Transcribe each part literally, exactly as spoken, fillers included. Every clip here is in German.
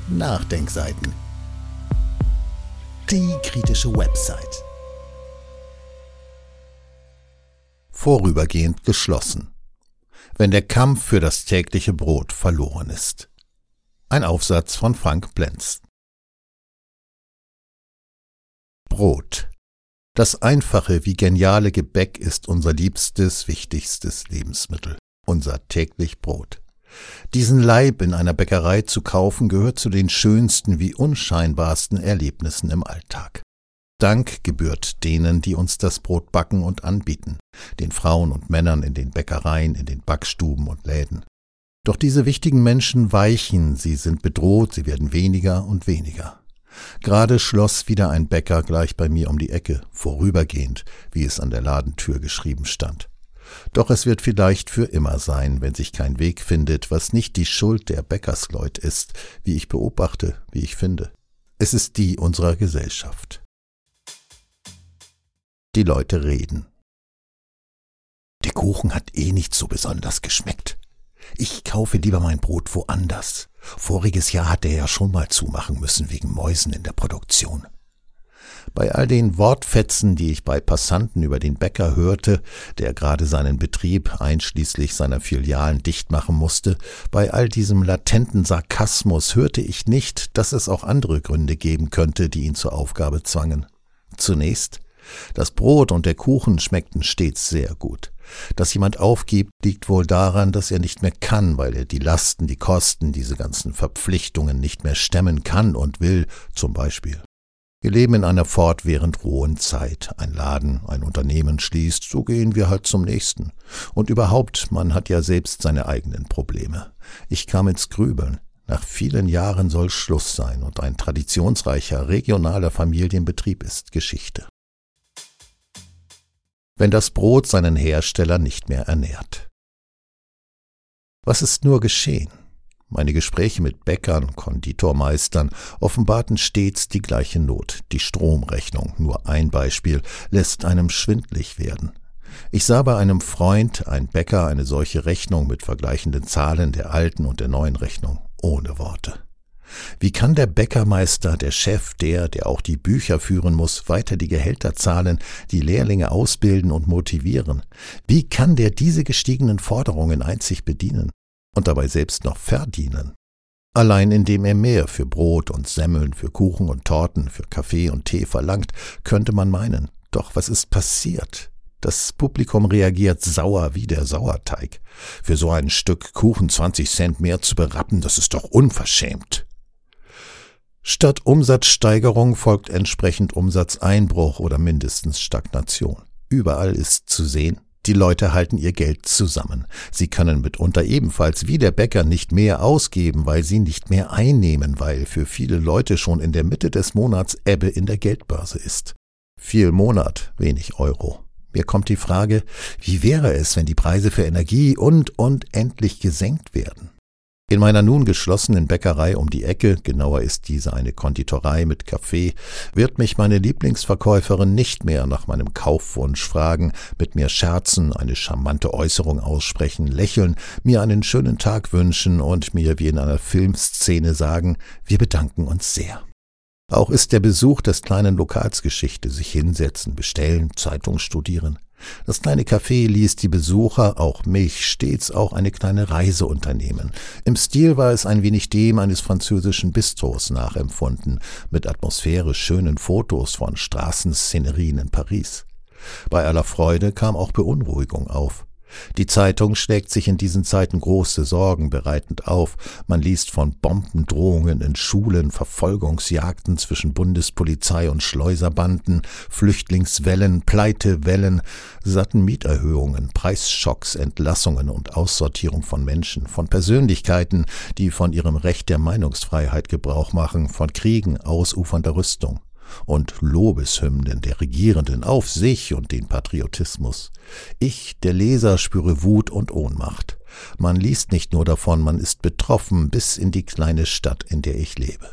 Nachdenkseiten. Die kritische Website. Vorübergehend geschlossen. Wenn der Kampf für das tägliche Brot verloren ist. Ein Aufsatz von Frank Plenz. Brot. Das einfache wie geniale Gebäck ist unser liebstes, wichtigstes Lebensmittel. Unser täglich Brot. Diesen Laib in einer Bäckerei zu kaufen, gehört zu den schönsten wie unscheinbarsten Erlebnissen im Alltag. Dank gebührt denen, die uns das Brot backen und anbieten, den Frauen und Männern in den Bäckereien, in den Backstuben und Läden. Doch diese wichtigen Menschen weichen, sie sind bedroht, sie werden weniger und weniger. Gerade schloss wieder ein Bäcker gleich bei mir um die Ecke, vorübergehend, wie es an der Ladentür geschrieben stand. Doch es wird vielleicht für immer sein, wenn sich kein Weg findet, was nicht die Schuld der Bäckersleut ist, wie ich beobachte, wie ich finde. Es ist die unserer Gesellschaft. Die Leute reden. Der Kuchen hat eh nicht so besonders geschmeckt. Ich kaufe lieber mein Brot woanders. Voriges Jahr hat er ja schon mal zumachen müssen wegen Mäusen in der Produktion. Bei all den Wortfetzen, die ich bei Passanten über den Bäcker hörte, der gerade seinen Betrieb einschließlich seiner Filialen dicht machen musste, bei all diesem latenten Sarkasmus hörte ich nicht, dass es auch andere Gründe geben könnte, die ihn zur Aufgabe zwangen. Zunächst, das Brot und der Kuchen schmeckten stets sehr gut. Dass jemand aufgibt, liegt wohl daran, dass er nicht mehr kann, weil er die Lasten, die Kosten, diese ganzen Verpflichtungen nicht mehr stemmen kann und will, zum Beispiel. Wir leben in einer fortwährend rohen Zeit. Ein Laden, ein Unternehmen schließt, so gehen wir halt zum nächsten. Und überhaupt, man hat ja selbst seine eigenen Probleme. Ich kam ins Grübeln. Nach vielen Jahren soll Schluss sein und ein traditionsreicher, regionaler Familienbetrieb ist Geschichte. Wenn das Brot seinen Hersteller nicht mehr ernährt. Was ist nur geschehen? Meine Gespräche mit Bäckern, Konditormeistern offenbarten stets die gleiche Not. Die Stromrechnung, nur ein Beispiel, lässt einem schwindlig werden. Ich sah bei einem Freund, ein Bäcker, eine solche Rechnung mit vergleichenden Zahlen der alten und der neuen Rechnung, ohne Worte. Wie kann der Bäckermeister, der Chef, der, der auch die Bücher führen muss, weiter die Gehälter zahlen, die Lehrlinge ausbilden und motivieren? Wie kann der diese gestiegenen Forderungen einzig bedienen und dabei selbst noch verdienen? Allein indem er mehr für Brot und Semmeln, für Kuchen und Torten, für Kaffee und Tee verlangt, könnte man meinen. Doch was ist passiert? Das Publikum reagiert sauer wie der Sauerteig. Für so ein Stück Kuchen zwanzig Cent mehr zu berappen, das ist doch unverschämt. Statt Umsatzsteigerung folgt entsprechend Umsatzeinbruch oder mindestens Stagnation. Überall ist zu sehen, die Leute halten ihr Geld zusammen. Sie können mitunter ebenfalls wie der Bäcker nicht mehr ausgeben, weil sie nicht mehr einnehmen, weil für viele Leute schon in der Mitte des Monats Ebbe in der Geldbörse ist. Viel Monat, wenig Euro. Mir kommt die Frage, wie wäre es, wenn die Preise für Energie und und endlich gesenkt werden? In meiner nun geschlossenen Bäckerei um die Ecke, genauer ist diese eine Konditorei mit Kaffee, wird mich meine Lieblingsverkäuferin nicht mehr nach meinem Kaufwunsch fragen, mit mir scherzen, eine charmante Äußerung aussprechen, lächeln, mir einen schönen Tag wünschen und mir wie in einer Filmszene sagen, wir bedanken uns sehr. Auch ist der Besuch des kleinen Lokals Geschichte, sich hinsetzen, bestellen, Zeitung studieren. Das kleine Café ließ die Besucher, auch mich, stets auch eine kleine Reise unternehmen. Im Stil war es ein wenig dem eines französischen Bistros nachempfunden, mit atmosphärisch schönen Fotos von Straßenszenerien in Paris. Bei aller Freude kam auch Beunruhigung auf. Die Zeitung schlägt sich in diesen Zeiten große Sorgen bereitend auf. Man liest von Bombendrohungen in Schulen, Verfolgungsjagden zwischen Bundespolizei und Schleuserbanden, Flüchtlingswellen, Pleitewellen, satten Mieterhöhungen, Preisschocks, Entlassungen und Aussortierung von Menschen, von Persönlichkeiten, die von ihrem Recht der Meinungsfreiheit Gebrauch machen, von Kriegen, ausufernder Rüstung. Und Lobeshymnen der Regierenden auf sich und den Patriotismus. Ich, der Leser, spüre Wut und Ohnmacht. Man liest nicht nur davon, man ist betroffen bis in die kleine Stadt, in der ich lebe.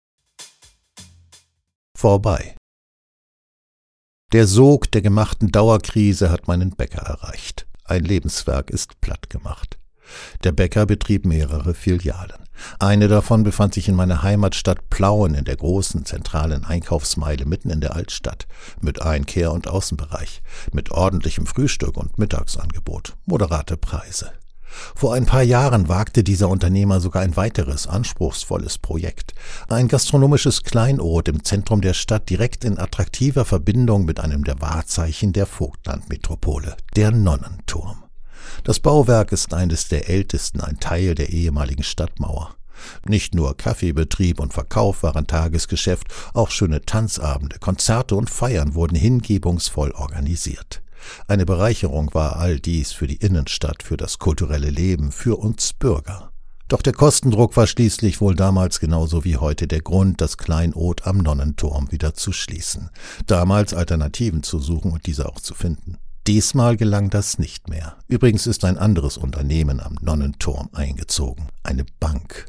Vorbei. Der Sog der gemachten Dauerkrise hat meinen Bäcker erreicht. Ein Lebenswerk ist platt gemacht. Der Bäcker betrieb mehrere Filialen. Eine davon befand sich in meiner Heimatstadt Plauen in der großen zentralen Einkaufsmeile mitten in der Altstadt, mit Einkehr- und Außenbereich, mit ordentlichem Frühstück und Mittagsangebot, moderate Preise. Vor ein paar Jahren wagte dieser Unternehmer sogar ein weiteres, anspruchsvolles Projekt. Ein gastronomisches Kleinod im Zentrum der Stadt, direkt in attraktiver Verbindung mit einem der Wahrzeichen der Vogtlandmetropole, der Nonnenturm. Das Bauwerk ist eines der ältesten, ein Teil der ehemaligen Stadtmauer. Nicht nur Kaffeebetrieb und Verkauf waren Tagesgeschäft, auch schöne Tanzabende, Konzerte und Feiern wurden hingebungsvoll organisiert. Eine Bereicherung war all dies für die Innenstadt, für das kulturelle Leben, für uns Bürger. Doch der Kostendruck war schließlich wohl damals genauso wie heute der Grund, das Kleinod am Nonnenturm wieder zu schließen, damals Alternativen zu suchen und diese auch zu finden. Diesmal gelang das nicht mehr. Übrigens ist ein anderes Unternehmen am Nonnenturm eingezogen, eine Bank.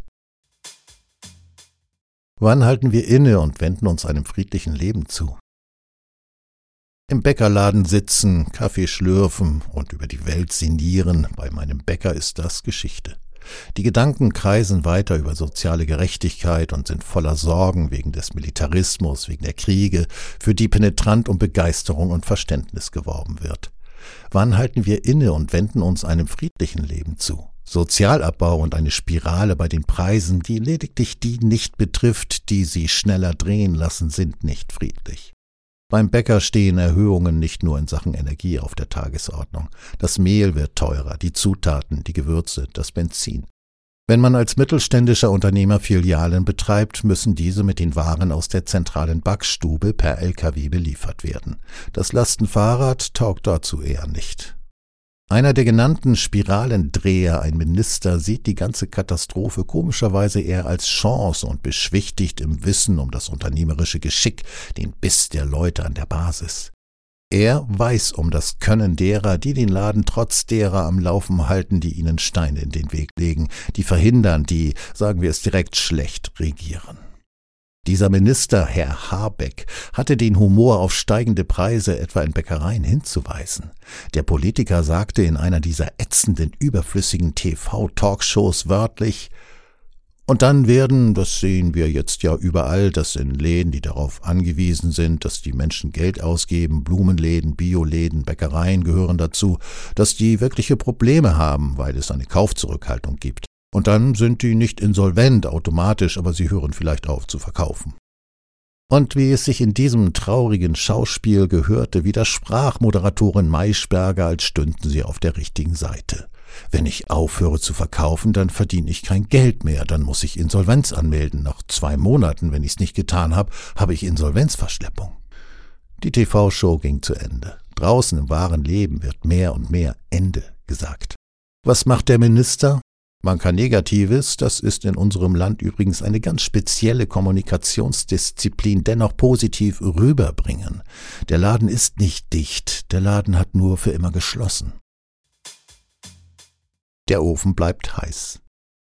Wann halten wir inne und wenden uns einem friedlichen Leben zu? Im Bäckerladen sitzen, Kaffee schlürfen und über die Welt sinnieren, bei meinem Bäcker ist das Geschichte. Die Gedanken kreisen weiter über soziale Gerechtigkeit und sind voller Sorgen wegen des Militarismus, wegen der Kriege, für die penetrant um Begeisterung und Verständnis geworben wird. Wann halten wir inne und wenden uns einem friedlichen Leben zu? Sozialabbau und eine Spirale bei den Preisen, die lediglich die nicht betrifft, die sie schneller drehen lassen, sind nicht friedlich. Beim Bäcker stehen Erhöhungen nicht nur in Sachen Energie auf der Tagesordnung. Das Mehl wird teurer, die Zutaten, die Gewürze, das Benzin. Wenn man als mittelständischer Unternehmer Filialen betreibt, müssen diese mit den Waren aus der zentralen Backstube per L K W beliefert werden. Das Lastenfahrrad taugt dazu eher nicht. Einer der genannten Spiralendreher, ein Minister, sieht die ganze Katastrophe komischerweise eher als Chance und beschwichtigt im Wissen um das unternehmerische Geschick, den Biss der Leute an der Basis. Er weiß um das Können derer, die den Laden trotz derer am Laufen halten, die ihnen Steine in den Weg legen, die verhindern, die, sagen wir es direkt, schlecht regieren. Dieser Minister, Herr Habeck, hatte den Humor auf steigende Preise etwa in Bäckereien hinzuweisen. Der Politiker sagte in einer dieser ätzenden, überflüssigen T V-Talkshows wörtlich: Und dann werden, das sehen wir jetzt ja überall, dass in Läden, die darauf angewiesen sind, dass die Menschen Geld ausgeben, Blumenläden, Bioläden, Bäckereien gehören dazu, dass die wirkliche Probleme haben, weil es eine Kaufzurückhaltung gibt. Und dann sind die nicht insolvent automatisch, aber sie hören vielleicht auf zu verkaufen. Und wie es sich in diesem traurigen Schauspiel gehörte, widersprach Moderatorin Maischberger, als stünden sie auf der richtigen Seite. Wenn ich aufhöre zu verkaufen, dann verdiene ich kein Geld mehr, dann muss ich Insolvenz anmelden. Nach zwei Monaten, wenn ich es nicht getan habe, habe ich Insolvenzverschleppung. Die T V-Show ging zu Ende. Draußen im wahren Leben wird mehr und mehr Ende gesagt. Was macht der Minister? Man kann Negatives, das ist in unserem Land übrigens eine ganz spezielle Kommunikationsdisziplin, dennoch positiv rüberbringen. Der Laden ist nicht dicht, der Laden hat nur für immer geschlossen. Der Ofen bleibt heiß.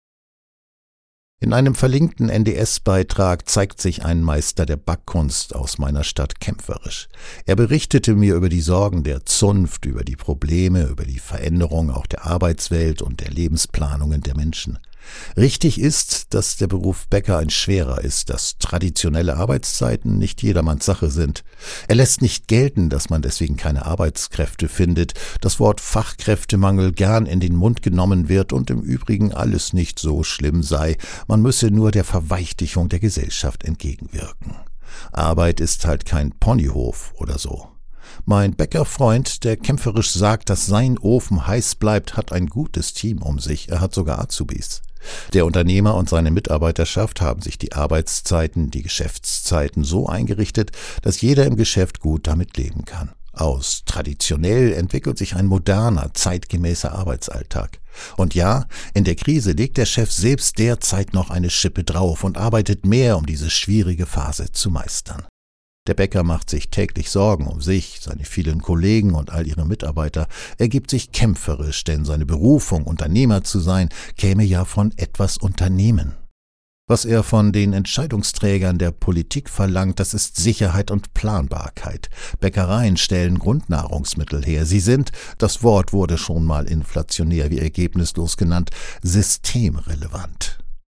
In einem verlinkten N D S-Beitrag zeigt sich ein Meister der Backkunst aus meiner Stadt kämpferisch. Er berichtete mir über die Sorgen der Zunft, über die Probleme, über die Veränderung auch der Arbeitswelt und der Lebensplanungen der Menschen. Richtig ist, dass der Beruf Bäcker ein schwerer ist, dass traditionelle Arbeitszeiten nicht jedermanns Sache sind. Er lässt nicht gelten, dass man deswegen keine Arbeitskräfte findet, das Wort Fachkräftemangel gern in den Mund genommen wird und im Übrigen alles nicht so schlimm sei, man müsse nur der Verweichlichung der Gesellschaft entgegenwirken. Arbeit ist halt kein Ponyhof oder so. Mein Bäckerfreund, der kämpferisch sagt, dass sein Ofen heiß bleibt, hat ein gutes Team um sich, er hat sogar Azubis. Der Unternehmer und seine Mitarbeiterschaft haben sich die Arbeitszeiten, die Geschäftszeiten so eingerichtet, dass jeder im Geschäft gut damit leben kann. Aus traditionell entwickelt sich ein moderner, zeitgemäßer Arbeitsalltag. Und ja, in der Krise legt der Chef selbst derzeit noch eine Schippe drauf und arbeitet mehr, um diese schwierige Phase zu meistern. Der Bäcker macht sich täglich Sorgen um sich, seine vielen Kollegen und all ihre Mitarbeiter. Er gibt sich kämpferisch, denn seine Berufung, Unternehmer zu sein, käme ja von etwas Unternehmen. Was er von den Entscheidungsträgern der Politik verlangt, das ist Sicherheit und Planbarkeit. Bäckereien stellen Grundnahrungsmittel her. Sie sind, das Wort wurde schon mal inflationär wie ergebnislos genannt, systemrelevant.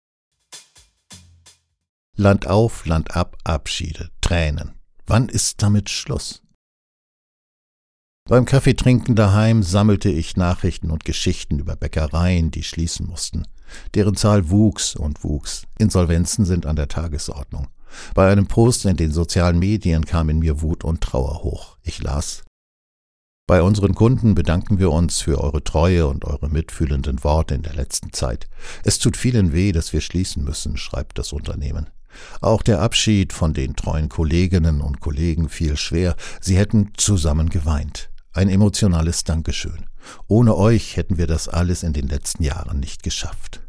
Land auf, Land ab, Abschiede, Tränen. Wann ist damit Schluss? Beim Kaffeetrinken daheim sammelte ich Nachrichten und Geschichten über Bäckereien, die schließen mussten. Deren Zahl wuchs und wuchs. Insolvenzen sind an der Tagesordnung. Bei einem Post in den sozialen Medien kam in mir Wut und Trauer hoch. Ich las: Bei unseren Kunden bedanken wir uns für eure Treue und eure mitfühlenden Worte in der letzten Zeit. Es tut vielen weh, dass wir schließen müssen, schreibt das Unternehmen. Auch der Abschied von den treuen Kolleginnen und Kollegen fiel schwer. Sie hätten zusammen geweint. Ein emotionales Dankeschön. Ohne euch hätten wir das alles in den letzten Jahren nicht geschafft.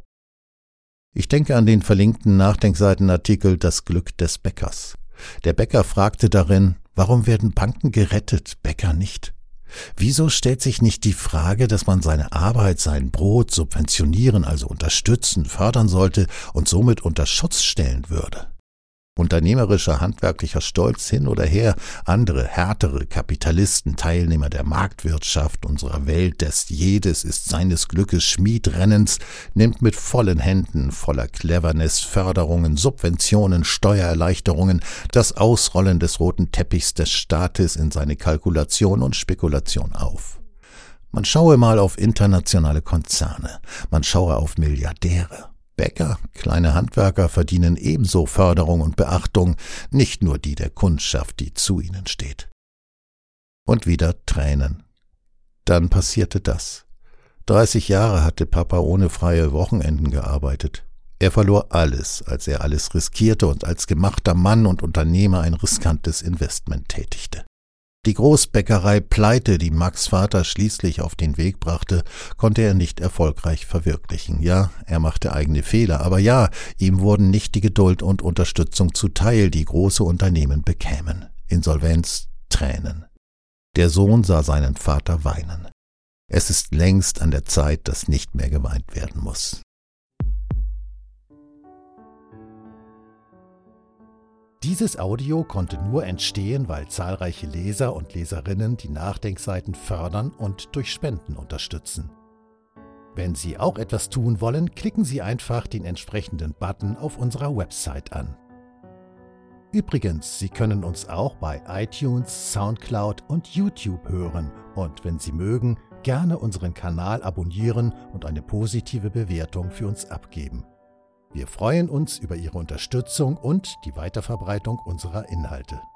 Ich denke an den verlinkten Nachdenkseitenartikel »Das Glück des Bäckers«. Der Bäcker fragte darin, warum werden Banken gerettet, Bäcker nicht? Wieso stellt sich nicht die Frage, dass man seine Arbeit, sein Brot subventionieren, also unterstützen, fördern sollte und somit unter Schutz stellen würde? Unternehmerischer, handwerklicher Stolz hin oder her, andere, härtere Kapitalisten, Teilnehmer der Marktwirtschaft unserer Welt, des jedes ist seines Glückes Schmiedrennens, nimmt mit vollen Händen, voller Cleverness, Förderungen, Subventionen, Steuererleichterungen, das Ausrollen des roten Teppichs des Staates in seine Kalkulation und Spekulation auf. Man schaue mal auf internationale Konzerne, man schaue auf Milliardäre. Bäcker, kleine Handwerker verdienen ebenso Förderung und Beachtung, nicht nur die der Kundschaft, die zu ihnen steht. Und wieder Tränen. Dann passierte das. Dreißig Jahre hatte Papa ohne freie Wochenenden gearbeitet. Er verlor alles, als er alles riskierte und als gemachter Mann und Unternehmer ein riskantes Investment tätigte. Die Großbäckerei Pleite, die Max Vater schließlich auf den Weg brachte, konnte er nicht erfolgreich verwirklichen. Ja, er machte eigene Fehler, aber ja, ihm wurden nicht die Geduld und Unterstützung zuteil, die große Unternehmen bekämen. Insolvenz, Tränen. Der Sohn sah seinen Vater weinen. Es ist längst an der Zeit, dass nicht mehr geweint werden muss. Dieses Audio konnte nur entstehen, weil zahlreiche Leser und Leserinnen die Nachdenkseiten fördern und durch Spenden unterstützen. Wenn Sie auch etwas tun wollen, klicken Sie einfach den entsprechenden Button auf unserer Website an. Übrigens, Sie können uns auch bei iTunes, Soundcloud und YouTube hören und wenn Sie mögen, gerne unseren Kanal abonnieren und eine positive Bewertung für uns abgeben. Wir freuen uns über Ihre Unterstützung und die Weiterverbreitung unserer Inhalte.